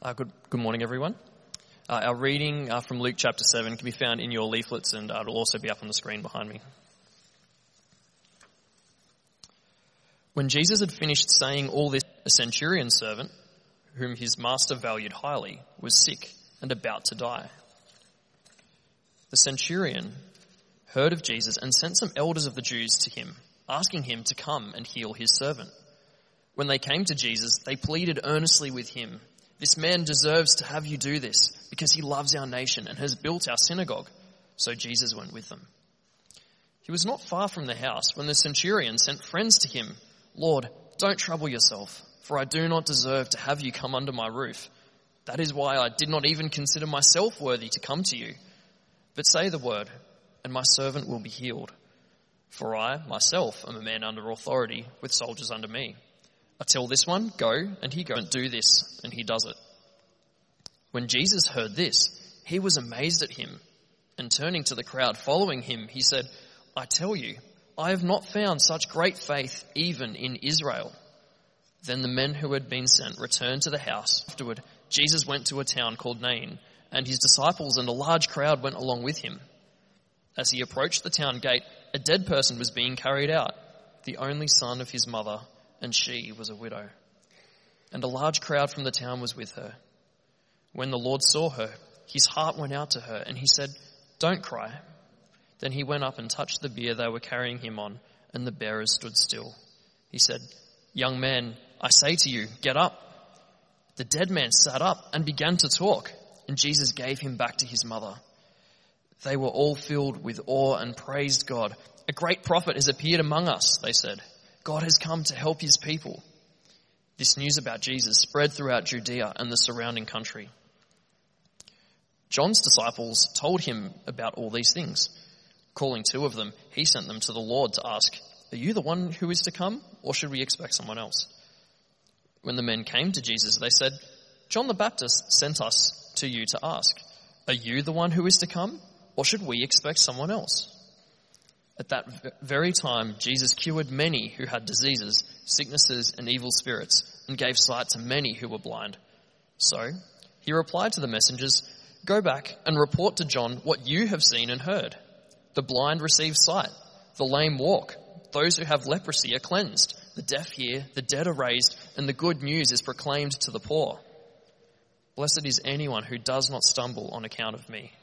Good morning, everyone. Our reading from Luke chapter 7 can be found in your leaflets, and it'll also be up on the screen behind me. When Jesus had finished saying all this, a centurion servant, whom his master valued highly, was sick and about to die. The centurion heard of Jesus and sent some elders of the Jews to him, asking him to come and heal his servant. When they came to Jesus, they pleaded earnestly with him, "This man deserves to have you do this, because he loves our nation and has built our synagogue." So Jesus went with them. He was not far from the house when the centurion sent friends to him. "Lord, don't trouble yourself, for I do not deserve to have you come under my roof. That is why I did not even consider myself worthy to come to you. But say the word, and my servant will be healed. For I, myself, am a man under authority, with soldiers under me. I tell this one, go, and he goes, and do this, and he does it." When Jesus heard this, he was amazed at him, and turning to the crowd following him, he said, "I tell you, I have not found such great faith even in Israel." Then the men who had been sent returned to the house. Afterward, Jesus went to a town called Nain, and his disciples and a large crowd went along with him. As he approached the town gate, a dead person was being carried out, the only son of his mother, and she was a widow. And a large crowd from the town was with her. When the Lord saw her, his heart went out to her, and he said, "Don't cry." Then he went up and touched the bier they were carrying him on, and the bearers stood still. He said, "Young man, I say to you, get up." The dead man sat up and began to talk, and Jesus gave him back to his mother. They were all filled with awe and praised God. "A great prophet has appeared among us," they said. "God has come to help his people." This news about Jesus spread throughout Judea and the surrounding country. John's disciples told him about all these things. Calling two of them, he sent them to the Lord to ask, "Are you the one who is to come, or should we expect someone else?" When the men came to Jesus, they said, "John the Baptist sent us to you to ask, 'Are you the one who is to come, or should we expect someone else?'" At that very time, Jesus cured many who had diseases, sicknesses, and evil spirits, and gave sight to many who were blind. So he replied to the messengers, "Go back and report to John what you have seen and heard. The blind receive sight, the lame walk, those who have leprosy are cleansed, the deaf hear, the dead are raised, and the good news is proclaimed to the poor. Blessed is anyone who does not stumble on account of me."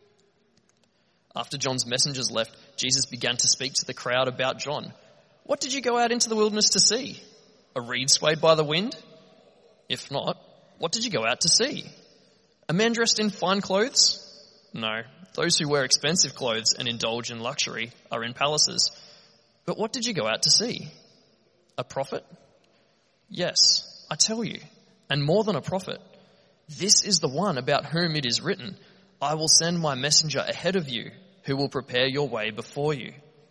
After John's messengers left, Jesus began to speak to the crowd about John. "What did you go out into the wilderness to see? A reed swayed by the wind? If not, what did you go out to see? A man dressed in fine clothes? No, those who wear expensive clothes and indulge in luxury are in palaces. But what did you go out to see? A prophet? Yes, I tell you, and more than a prophet. This is the one about whom it is written, 'I will send my messenger ahead of you, who will prepare your way before you.'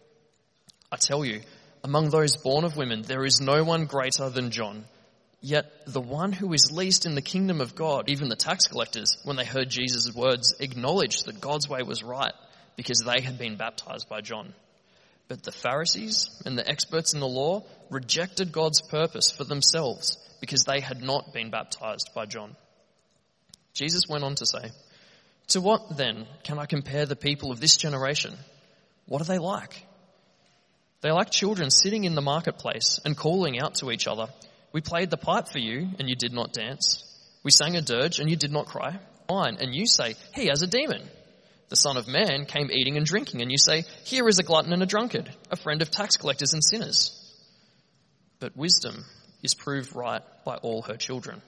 I tell you, among those born of women, there is no one greater than John. Yet the one who is least in the kingdom of God," even the tax collectors, when they heard Jesus' words, acknowledged that God's way was right, because they had been baptized by John. But the Pharisees and the experts in the law rejected God's purpose for themselves, because they had not been baptized by John. Jesus went on to say, "To what then can I compare the people of this generation? What are they like? They are like children sitting in the marketplace and calling out to each other, 'We played the pipe for you, and you did not dance. We sang a dirge, and you did not cry. Fine, and you say, he has a demon. The Son of Man came eating and drinking, and you say, here is a glutton and a drunkard, a friend of tax collectors and sinners.' But wisdom is proved right by all her children."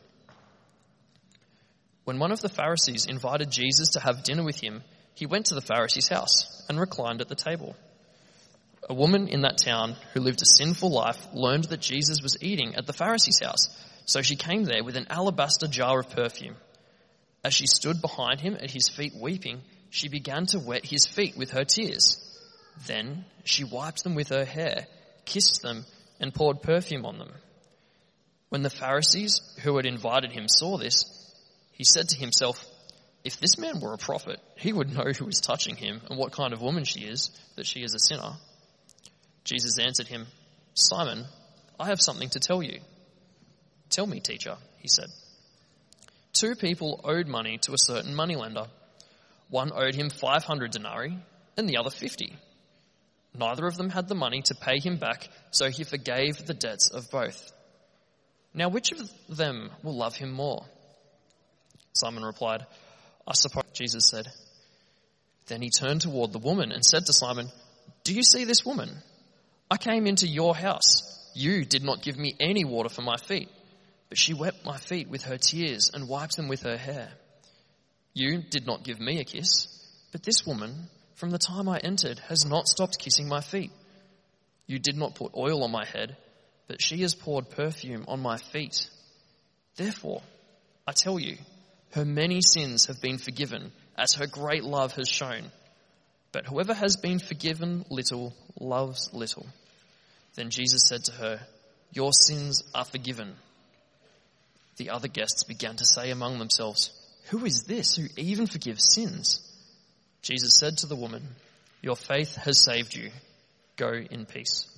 When one of the Pharisees invited Jesus to have dinner with him, he went to the Pharisee's house and reclined at the table. A woman in that town who lived a sinful life learned that Jesus was eating at the Pharisee's house, so she came there with an alabaster jar of perfume. As she stood behind him at his feet weeping, she began to wet his feet with her tears. Then she wiped them with her hair, kissed them, and poured perfume on them. When the Pharisees who had invited him saw this, he said to himself, "If this man were a prophet, he would know who is touching him and what kind of woman she is, that she is a sinner." Jesus answered him, "Simon, I have something to tell you." "Tell me, teacher," he said. 2 people owed money to a certain moneylender. One owed him 500 denarii and the other 50. Neither of them had the money to pay him back, so he forgave the debts of both. Now which of them will love him more? Simon replied, I suppose. Jesus said. Then he turned toward the woman and said to Simon, Do you see this woman? I came into your house. You did not give me any water for my feet, but she wet my feet with her tears and wiped them with her hair. You did not give me a kiss, but this woman, from the time I entered, has not stopped kissing my feet. You did not put oil on my head, but she has poured perfume on my feet. Therefore, I tell you, her many sins have been forgiven, as her great love has shown. But whoever has been forgiven little loves little. Then Jesus said to her, Your sins are forgiven. The other guests began to say among themselves, Who is this who even forgives sins? Jesus said to the woman, Your faith has saved you. Go in peace.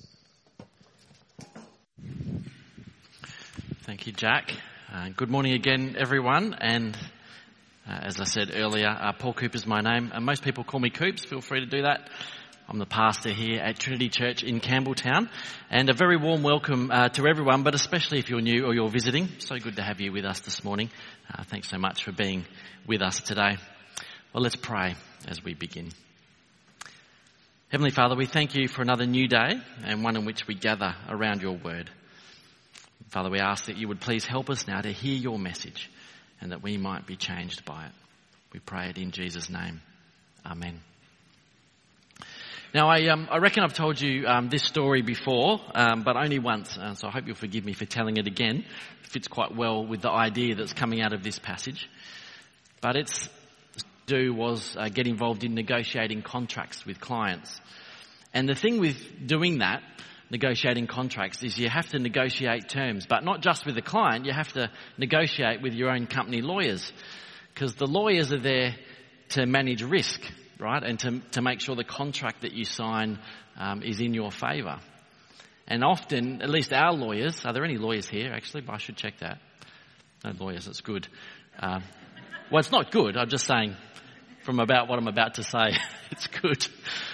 Thank you, Jack. Good morning again, everyone. And as I said earlier, Paul Cooper's my name. And most people call me Coops. Feel free to do that. I'm the pastor here at Trinity Church in Campbelltown. And a very warm welcome to everyone, but especially if you're new or you're visiting. So good to have you with us this morning. Thanks so much for being with us today. Well, let's pray as we begin. Heavenly Father, we thank you for another new day and one in which we gather around your word. Father, we ask that you would please help us now to hear your message and that we might be changed by it. We pray it in Jesus' name. Amen. Now, I reckon I've told you this story before, but only once, so I hope you'll forgive me for telling it again. It fits quite well with the idea that's coming out of this passage. But get involved in negotiating contracts with clients. And the thing with doing that, negotiating contracts, is you have to negotiate terms, but not just with the client, you have to negotiate with your own company lawyers, because the lawyers are there to manage risk, right, and to make sure the contract that you sign is in your favour. And often, at least our lawyers, are there any lawyers here actually? I should check that. No lawyers, that's good. Well, it's not good, I'm just saying from about what I'm about to say, it's good.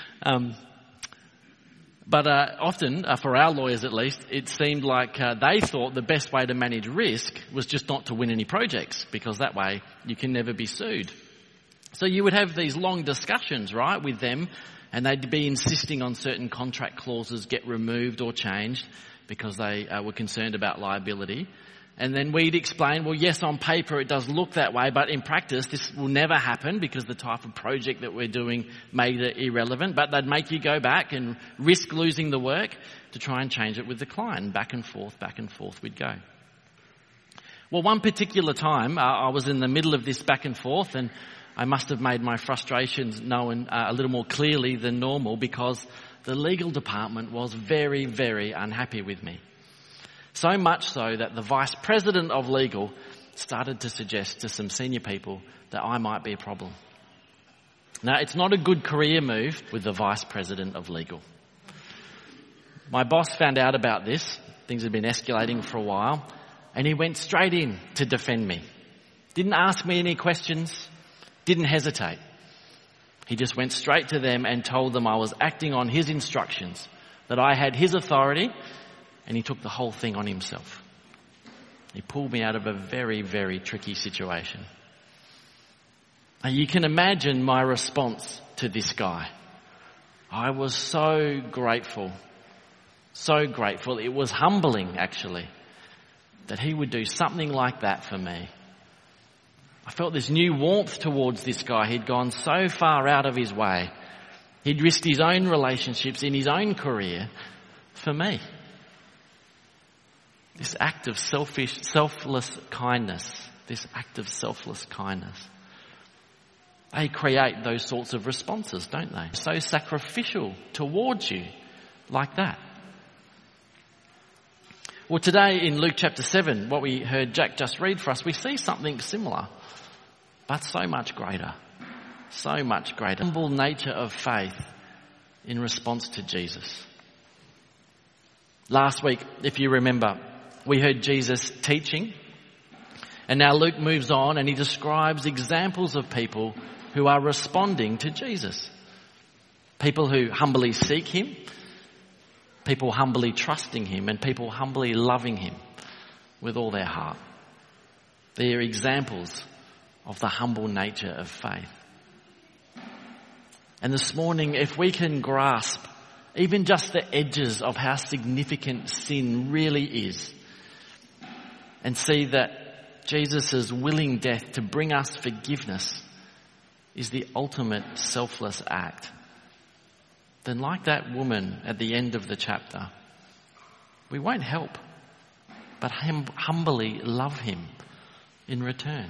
But often, for our lawyers at least, it seemed like they thought the best way to manage risk was just not to win any projects, because that way you can never be sued. So you would have these long discussions, right, with them, and they'd be insisting on certain contract clauses get removed or changed because they were concerned about liability. And then we'd explain, well, yes, on paper it does look that way, but in practice this will never happen because the type of project that we're doing made it irrelevant. But they'd make you go back and risk losing the work to try and change it with the client. Back and forth we'd go. Well, one particular time I was in the middle of this back and forth, and I must have made my frustrations known a little more clearly than normal, because the legal department was very, very unhappy with me. So much so that the vice president of legal started to suggest to some senior people that I might be a problem. Now, it's not a good career move with the vice president of legal. My boss found out about this. Things had been escalating for a while, and he went straight in to defend me. Didn't ask me any questions, didn't hesitate. He just went straight to them and told them I was acting on his instructions, that I had his authority, and he took the whole thing on himself. He pulled me out of a very, very tricky situation. And you can imagine my response to this guy. I was so grateful. So grateful. It was humbling, actually, that he would do something like that for me. I felt this new warmth towards this guy. He'd gone so far out of his way. He'd risked his own relationships in his own career for me. This act of selfless kindness, they create those sorts of responses, don't they? So sacrificial towards you, like that. Well, today in Luke chapter 7, what we heard Jack just read for us, we see something similar, but so much greater. So much greater. Humble nature of faith in response to Jesus. Last week, if you remember, we heard Jesus teaching, And now Luke moves on and he describes examples of people who are responding to Jesus. People who humbly seek him, people humbly trusting him, and people humbly loving him with all their heart. They are examples of the humble nature of faith. And this morning, if we can grasp even just the edges of how significant sin really is, and see that Jesus' willing death to bring us forgiveness is the ultimate selfless act, then like that woman at the end of the chapter, we won't help but humbly love him in return.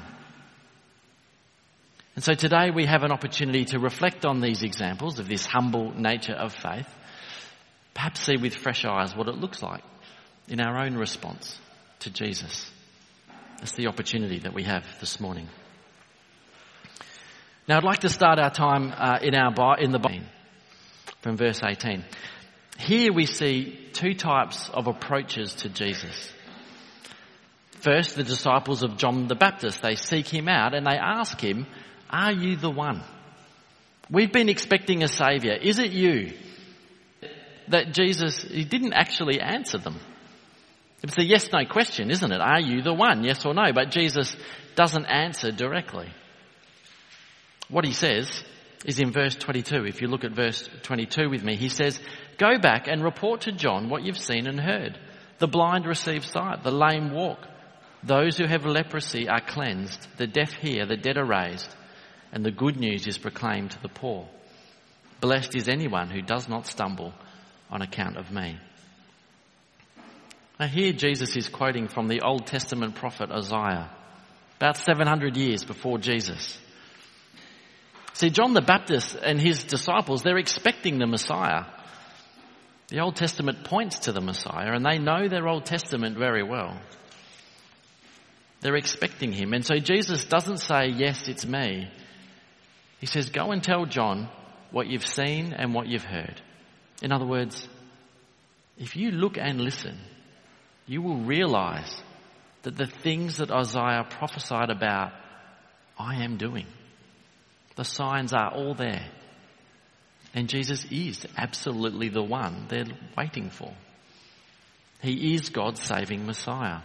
And so today we have an opportunity to reflect on these examples of this humble nature of faith, perhaps see with fresh eyes what it looks like in our own response to Jesus. That's the opportunity that we have this morning. Now I'd like to start our time in the Bible from verse 18. Here we see two types of approaches to Jesus. First, the disciples of John the Baptist, they seek him out and they ask him, "Are you the one? We've been expecting a saviour. Is it you?" That Jesus, he didn't actually answer them. It's a yes-no question, isn't it? Are you the one? Yes or no? But Jesus doesn't answer directly. What he says is in verse 22. If you look at verse 22 with me, he says, "Go back and report to John what you've seen and heard. The blind receive sight, the lame walk. Those who have leprosy are cleansed, the deaf hear, the dead are raised, and the good news is proclaimed to the poor. Blessed is anyone who does not stumble on account of me." Now here Jesus is quoting from the Old Testament prophet Isaiah, about 700 years before Jesus. See, John the Baptist and his disciples, they're expecting the Messiah. The Old Testament points to the Messiah, and they know their Old Testament very well. They're expecting him. And so Jesus doesn't say, "Yes, it's me." He says, "Go and tell John what you've seen and what you've heard." In other words, if you look and listen, you will realise that the things that Isaiah prophesied about, I am doing. The signs are all there. And Jesus is absolutely the one they're waiting for. He is God's saving Messiah.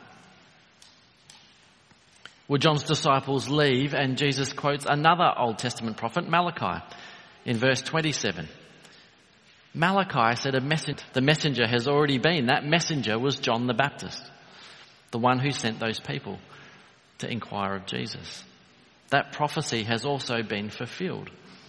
Well, John's disciples leave and Jesus quotes another Old Testament prophet, Malachi, in verse 27. Malachi said the messenger has already been. That messenger was John the Baptist, the one who sent those people to inquire of Jesus. That prophecy has also been fulfilled.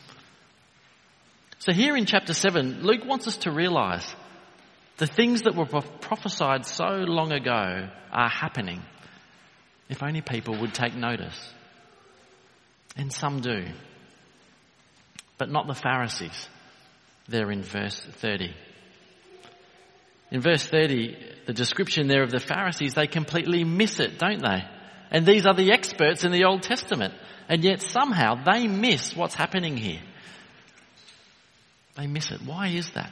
So here in chapter 7, Luke wants us to realise the things that were prophesied so long ago are happening, if only people would take notice. And some do, but not the Pharisees. There in verse 30. In verse 30, the description there of the Pharisees, they completely miss it, don't they? And these are the experts in the Old Testament. And yet somehow they miss what's happening here. They miss it. Why is that?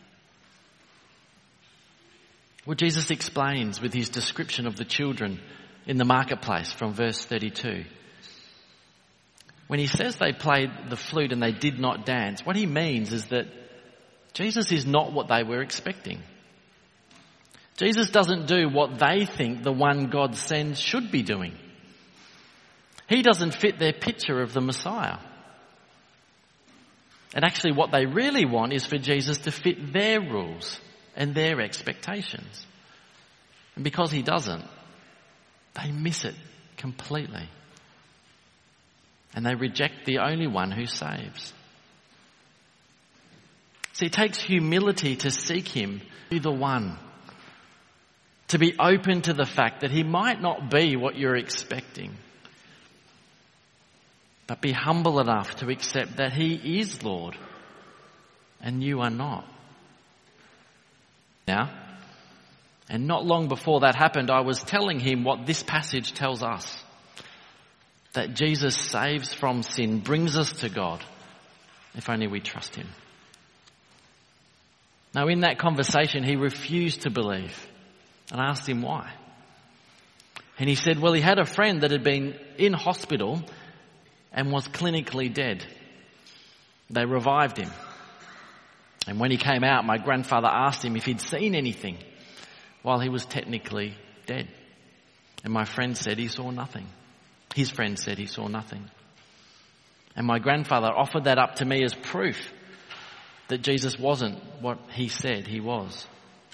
Well, Jesus explains with his description of the children in the marketplace from verse 32. When he says they played the flute and they did not dance, what he means is that Jesus is not what they were expecting. Jesus doesn't do what they think the one God sends should be doing. He doesn't fit their picture of the Messiah. And actually what they really want is for Jesus to fit their rules and their expectations. And because he doesn't, they miss it completely. And they reject the only one who saves. See, it takes humility to seek him, be the one. To be open to the fact that he might not be what you're expecting. But be humble enough to accept that he is Lord and you are not. Now, and not long before that happened, I was telling him what this passage tells us. That Jesus saves from sin, brings us to God, if only we trust him. Now in that conversation, he refused to believe and I asked him why. And he said, well, he had a friend that had been in hospital and was clinically dead. They revived him. And when he came out, my grandfather asked him if he'd seen anything while he was technically dead. And my friend said he saw nothing. His friend said he saw nothing. And my grandfather offered that up to me as proof that Jesus wasn't what he said he was.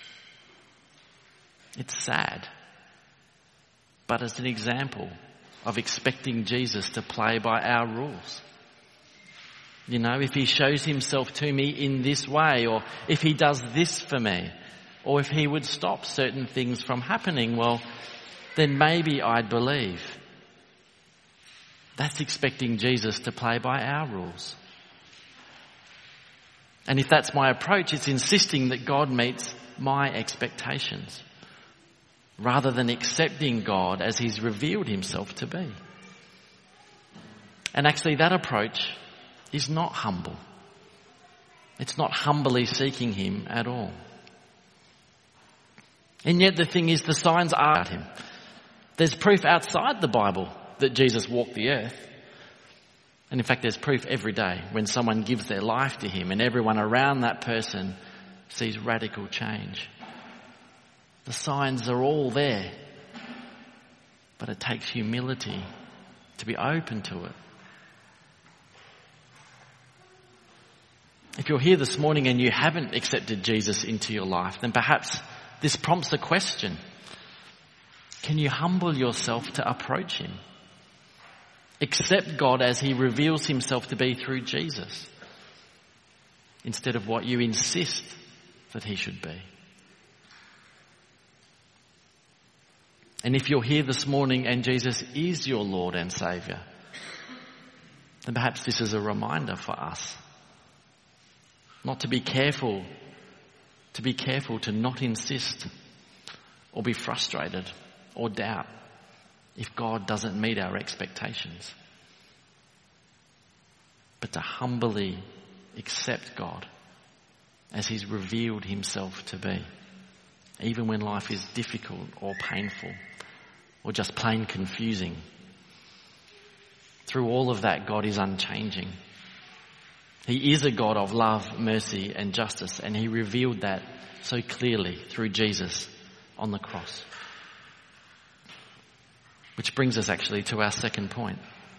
It's sad, but it's an example of expecting Jesus to play by our rules. You know, if he shows himself to me in this way, or if he does this for me, or if he would stop certain things from happening, well, then maybe I'd believe. That's expecting Jesus to play by our rules. And if that's my approach, it's insisting that God meets my expectations, rather than accepting God as he's revealed himself to be. And actually that approach is not humble. It's not humbly seeking him at all. And yet the thing is, the signs are about him. There's proof outside the Bible that Jesus walked the earth. And in fact, there's proof every day when someone gives their life to him and everyone around that person sees radical change. The signs are all there, but it takes humility to be open to it. If you're here this morning and you haven't accepted Jesus into your life, then perhaps this prompts a question. Can you humble yourself to approach him? Accept God as he reveals himself to be through Jesus, instead of what you insist that he should be. And if you're here this morning and Jesus is your Lord and Saviour, then perhaps this is a reminder for us not to be careful to not insist or be frustrated or doubt if God doesn't meet our expectations, but to humbly accept God as he's revealed himself to be, even when life is difficult or painful or just plain confusing. Through all of that, God is unchanging. He is a God of love, mercy and justice, and he revealed that so clearly through Jesus on the cross. Which brings us actually to our second point.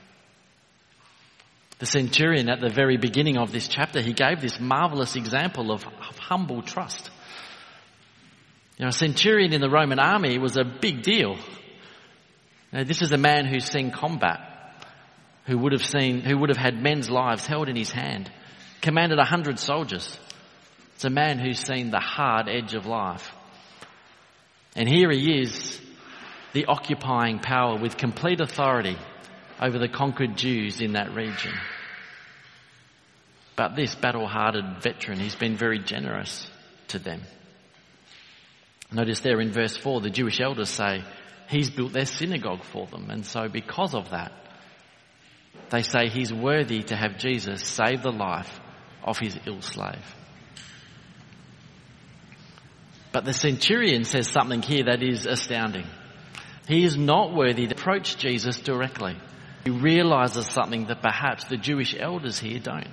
The centurion at the very beginning of this chapter, he gave this marvellous example of humble trust. You know, a centurion in the Roman army was a big deal. Now, this is a man who's seen combat, who would have had men's lives held in his hand, commanded 100 soldiers. It's a man who's seen the hard edge of life. And here he is, the occupying power with complete authority over the conquered Jews in that region. But this battle-hardened veteran, he's been very generous to them. Notice there in verse 4, the Jewish elders say he's built their synagogue for them. And so because of that, they say he's worthy to have Jesus save the life of his ill slave. But the centurion says something here that is astounding. He is not worthy to approach Jesus directly. He realises something that perhaps the Jewish elders here don't.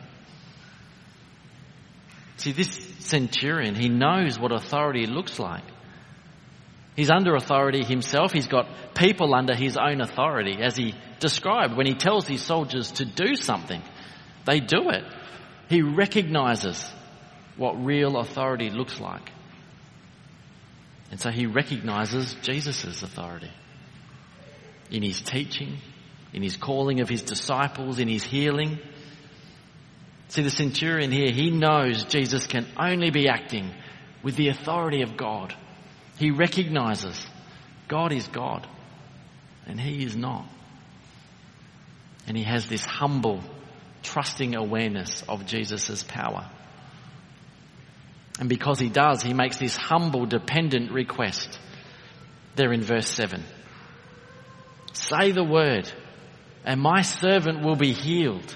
See, this centurion, he knows what authority looks like. He's under authority himself. He's got people under his own authority, as he described when he tells his soldiers to do something. They do it. He recognises what real authority looks like. And so he recognises Jesus' authority in his teaching, in his calling of his disciples, in his healing. See, the centurion here, he knows Jesus can only be acting with the authority of God. He recognises God is God and he is not. And he has this humble, trusting awareness of Jesus' power. And because he does, he makes this humble, dependent request there in verse 7. Say the word, and my servant will be healed.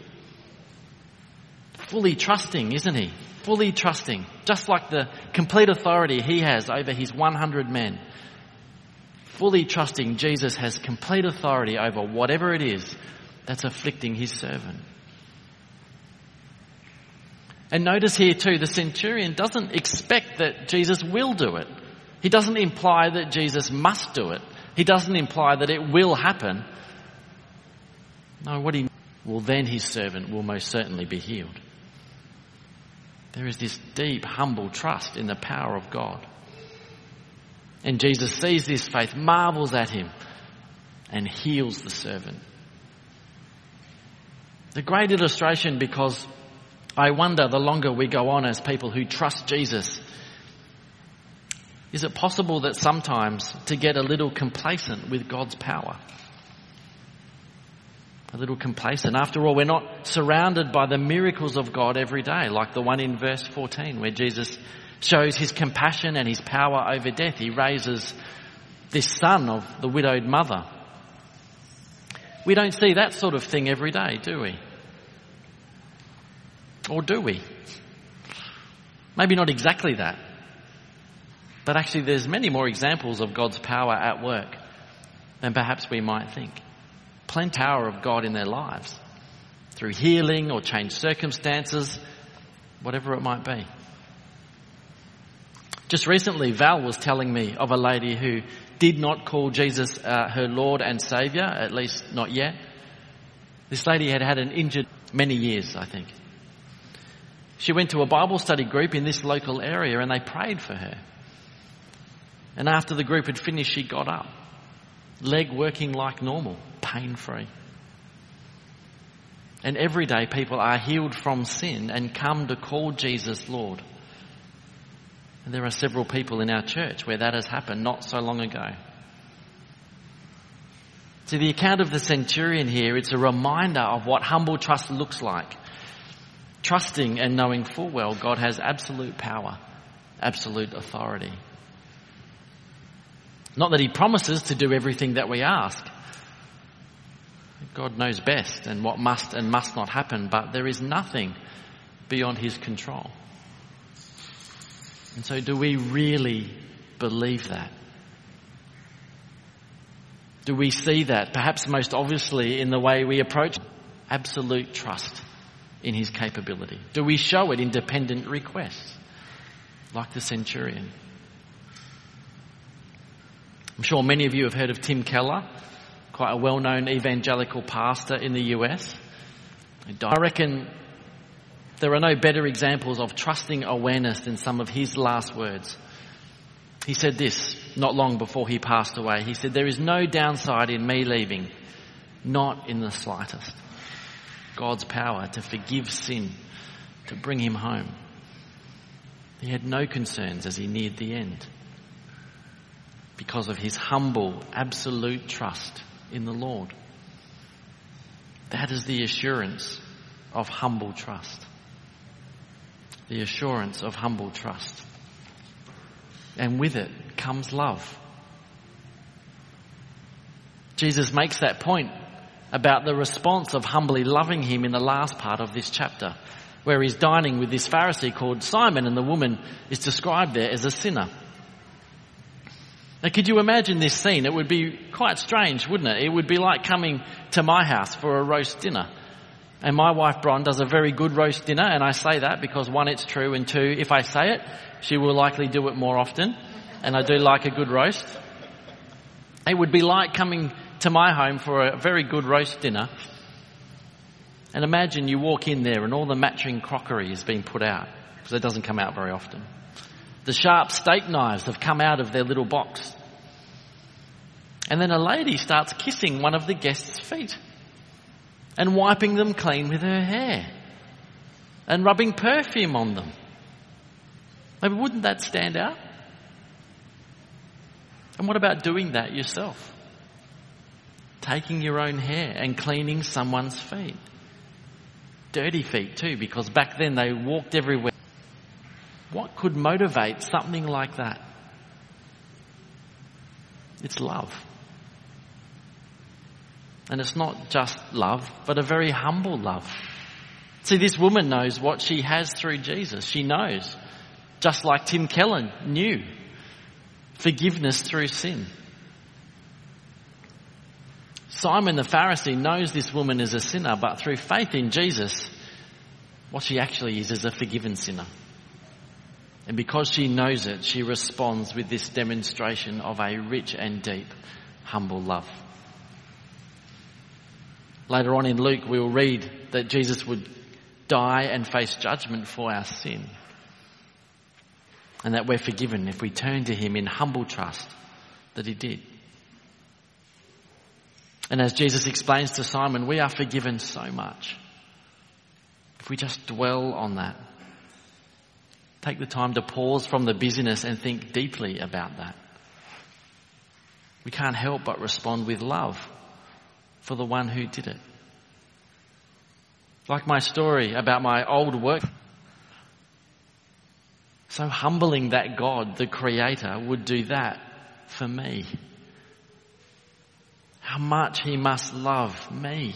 Fully trusting, isn't he? Fully trusting. Just like the complete authority he has over his 100 men. fully trusting Jesus has complete authority over whatever it is that's afflicting his servant. And notice here too, the centurion doesn't expect that Jesus will do it. He doesn't imply that Jesus must do it. He doesn't imply that it will happen. No, what he well, then his servant will most certainly be healed. There is this deep, humble trust in the power of God. And Jesus sees this faith, marvels at him, and heals the servant. A great illustration, because I wonder, the longer we go on as people who trust Jesus, is it possible that sometimes to get a little complacent with God's power? A little complacent. After all, we're not surrounded by the miracles of God every day, like the one in verse 14 where Jesus shows his compassion and his power over death. He raises this son of the widowed mother. We don't see that sort of thing every day, do we? Or do we? Maybe not exactly that. But actually there's many more examples of God's power at work than perhaps we might think. Plenty of power of God in their lives through healing or changed circumstances, whatever it might be. Just recently, Val was telling me of a lady who did not call Jesus her Lord and Saviour, at least not yet. This lady had had an injured many years, I think. She went to a Bible study group in this local area and they prayed for her. And after the group had finished, she got up, leg working like normal, pain-free. And every day people are healed from sin and come to call Jesus Lord. And there are several people in our church where that has happened not so long ago. See, the account of the centurion here, it's a reminder of what humble trust looks like. Trusting and knowing full well God has absolute power, absolute authority. Not that he promises to do everything that we ask. God knows best and what must and must not happen, but there is nothing beyond his control. And so do we really believe that? Do we see that, perhaps most obviously in the way we approach absolute trust in his capability? Do we show it in dependent requests, like the centurion? I'm sure many of you have heard of Tim Keller, quite a well-known evangelical pastor in the US. I reckon there are no better examples of trusting awareness than some of his last words. He said this not long before he passed away. He said, "There is no downside in me leaving, not in the slightest. God's power to forgive sin, to bring him home." He had no concerns as he neared the end because of his humble, absolute trust in the Lord. That is the assurance of humble trust. The assurance of humble trust. And with it comes love. Jesus makes that point about the response of humbly loving him in the last part of this chapter, where he's dining with this Pharisee called Simon, and the woman is described there as a sinner. Now, could you imagine this scene? It would be quite strange, wouldn't it? It would be like coming to my house for a roast dinner. And my wife, Bron, does a very good roast dinner, and I say that because, one, it's true, and two, if I say it, she will likely do it more often, and I do like a good roast. It would be like coming to my home for a very good roast dinner, and imagine you walk in there and all the matching crockery has been put out, because it doesn't come out very often. The sharp steak knives have come out of their little box. And then a lady starts kissing one of the guests' feet and wiping them clean with her hair and rubbing perfume on them. Maybe wouldn't that stand out? And what about doing that yourself? Taking your own hair and cleaning someone's feet. Dirty feet too, because back then they walked everywhere. What could motivate something like that? It's love. And it's not just love, but a very humble love. See, this woman knows what she has through Jesus. She knows, just like Tim Keller knew, forgiveness through sin. Simon the Pharisee knows this woman is a sinner, but through faith in Jesus, what she actually is a forgiven sinner. And because she knows it, she responds with this demonstration of a rich and deep, humble love. Later on in Luke, we will read that Jesus would die and face judgment for our sin. And that we're forgiven if we turn to him in humble trust that he did. And as Jesus explains to Simon, we are forgiven so much. If we just dwell on that, take the time to pause from the busyness and think deeply about that. We can't help but respond with love for the one who did it. Like my story about my old work. So humbling that God, the Creator, would do that for me. How much he must love me.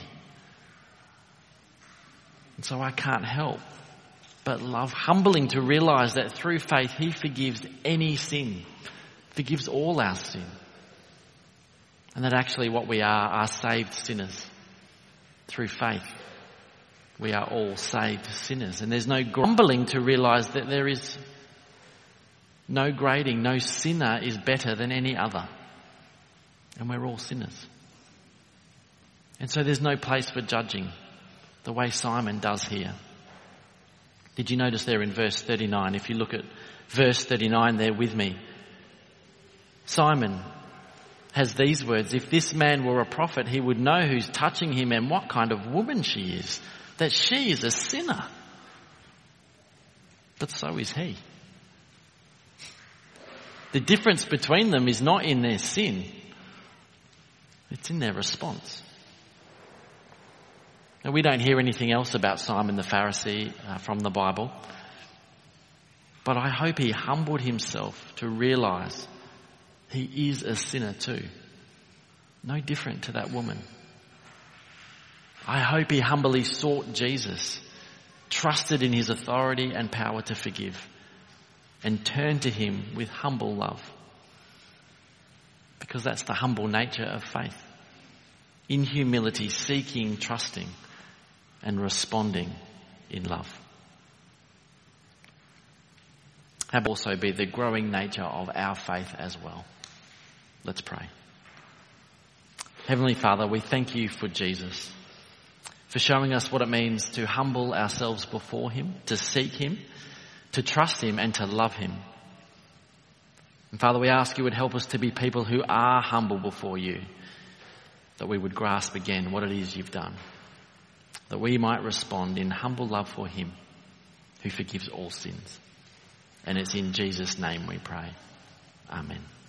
And so I can't help but love. Humbling to realise that through faith he forgives any sin. Forgives all our sin. And that actually what we are saved sinners. Through faith. We are all saved sinners. And there's no grumbling to realise that there is no grading. No sinner is better than any other. And we're all sinners. And so there's no place for judging the way Simon does here. Did you notice there in verse 39? If you look at verse 39 there with me. Simon has these words, if this man were a prophet, he would know who's touching him and what kind of woman she is, that she is a sinner. But so is he. The difference between them is not in their sin. It's in their response. Now, we don't hear anything else about Simon the Pharisee from the Bible. But I hope he humbled himself to realise he is a sinner too. No different to that woman. I hope he humbly sought Jesus, trusted in his authority and power to forgive, and turned to him with humble love. Because that's the humble nature of faith. In humility, seeking, trusting, and responding in love. Have also be the growing nature of our faith as well. Let's pray. Heavenly Father, we thank you for Jesus, for showing us what it means to humble ourselves before him, to seek him, to trust him and to love him. And Father, we ask you would help us to be people who are humble before you, that we would grasp again what it is you've done, that we might respond in humble love for him who forgives all sins. And it's in Jesus' name we pray. Amen.